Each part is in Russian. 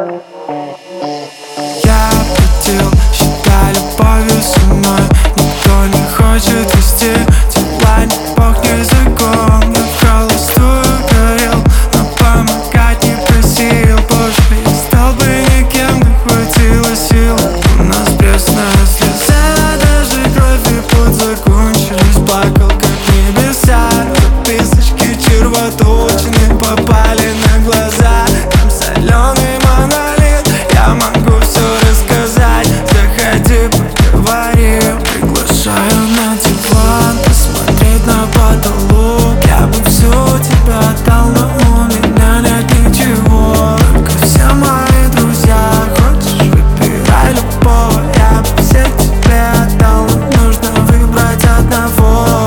Я оплатил, считай любовью со мной. Никто не хочет вести дела, не Бог языком. Я в холостую горел, но помогать не просил. Позже я стал бы никем, не хватило сил. У нас пресная слеза, даже кровь и пот закончились. Плакал как небеса, записочки червоточины попали на глаза. Там соленый монолит, я могу все рассказать. Заходи, поговори, приглашаю на диван, посмотреть на потолок. Я бы все тебе отдал, но у меня нет ничего. Только все мои друзья, хочешь, выбирай любого. Я бы все тебе отдал, но нужно выбрать одного.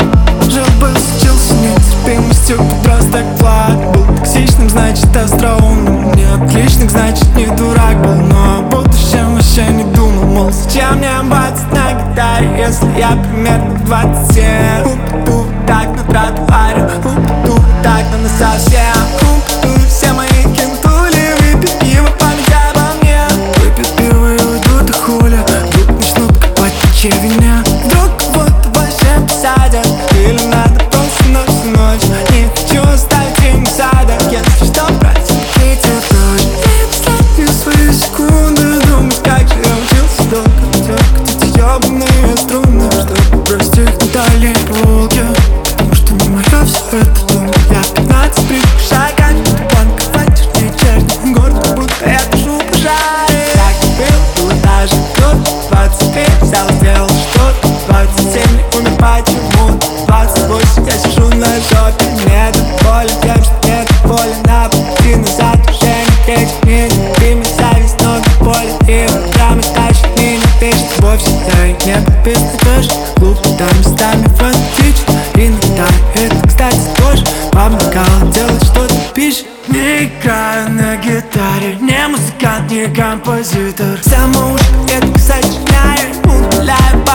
Жил бы, случился нетерпимостью, подросток Влад. Был токсичным, значит остроумным. Не отличник, значит не дурак был. Но о будущем вообще не думал. Мол, зачем мне бацать на гитаре, если я примерно 27? Упаду так на тротуаре, упаду так, но насовсем. Упаду все мои кентули, выпить пиво, память обо мне. Выпьют пиво и уйдут, и хули вдруг начнут копать по червине. Вдруг кого-то вообще посадят, или надо просто на всю ночь. Не хочу оставить им задок, если что, брать эти дождь. И последнюю свою секунду думать, как же я учился долго. Дергать эти ёбаные струны, чтобы бросить их на дальние полки. Потому что не моё всё это дом. Я в 15 прыгаю шагами, банковать чернее черни. Гордо, будто я тушу пожары. Так и было даже кто-то 25 взял, сделал что-то 27 не умер почему-то 28 я сижу на жопе, недоволен тем, что недоволен. На пути назад уже никаких минут. Ты мне зависть, но до боли. И программы тащит меня, пишет любовь всегда. И не подписаны тоже глупо, там местами фанатично. Иногда это, кстати, тоже помогало делать что-то пищу. Не играю на гитаре, не музыкант, не композитор. Самоушка это сочиняю, удаляю